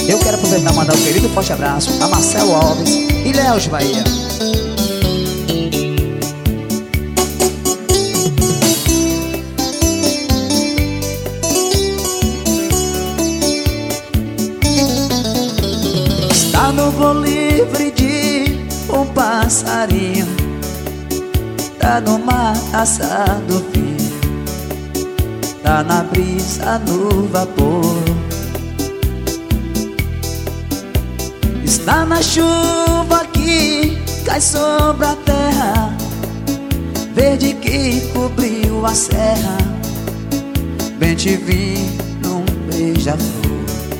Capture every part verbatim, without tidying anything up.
Eu quero aproveitar e mandar um querido forte abraço a Marcelo Alves e Léo de Bahia. Está no voo livre de um passarinho, tá no mar assado frio, tá na brisa no vapor. Está na chuva que cai sobre a terra, verde que cobriu a serra. Bem te vi num beija-flor.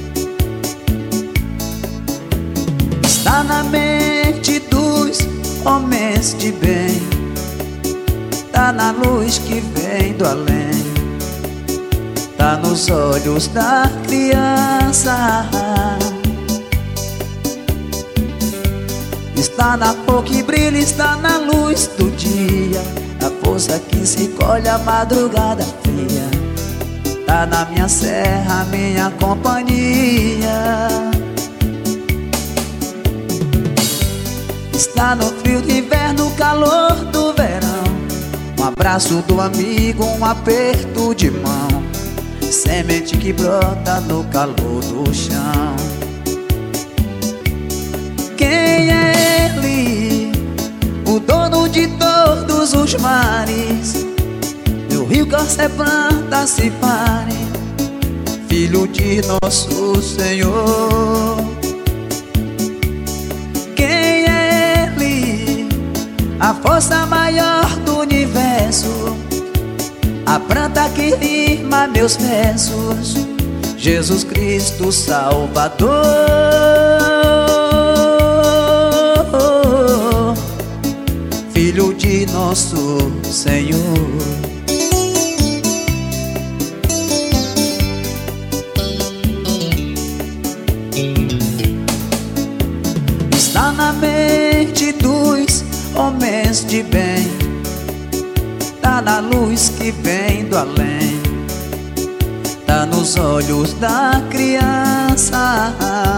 Está na mente dos homens de bem, tá na luz que vem do além, tá nos olhos da criança. Está na cor que brilha, está na luz do dia, a força que se colhe a madrugada fria. Tá na minha serra, minha companhia. Está no frio do inverno, o calor do verão, um abraço do amigo, um aperto de mão, semente que brota no calor do chão. Quem é ele? O dono de todos os mares, do rio que você planta se pare, filho de nosso Senhor. Quem é ele? A força maior do universo, a planta que rima meus versos, Jesus Cristo Salvador. Filho de nosso Senhor. Está na mente dos homens de bem, tá na luz que vem do além, tá nos olhos da criança.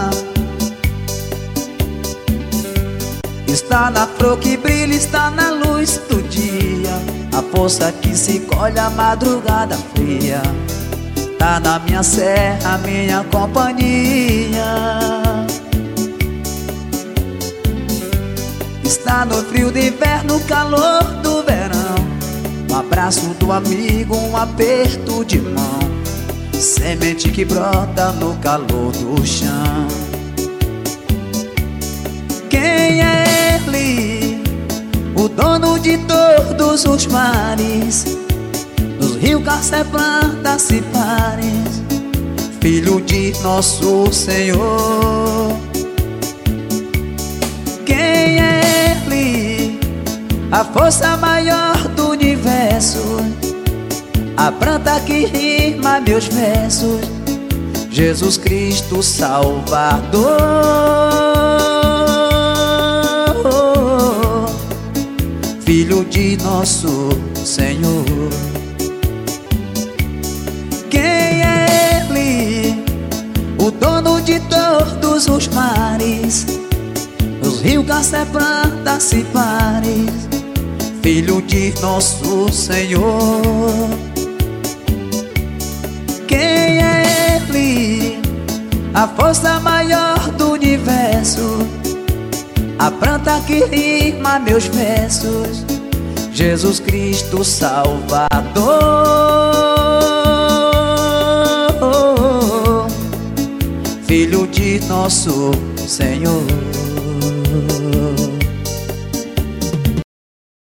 Está na flor que brilha, está na luz do dia, a força que se colhe a madrugada fria. Tá na minha serra, minha companhia. Está no frio do inverno, o calor do verão, um abraço do amigo, um aperto de mão, semente que brota no calor do chão. Quem é ele? O dono de todos os mares, dos rios que você planta se pares, filho de nosso Senhor. Quem é ele? A força maior do universo, a planta que rima meus versos, Jesus Cristo Salvador. Filho de nosso Senhor. Quem é ele? O dono de todos os mares, os rios que você planta se pares, filho de nosso Senhor. Quem é ele? A força maior do universo, a planta que rima meus versos, Jesus Cristo Salvador. Filho de nosso Senhor.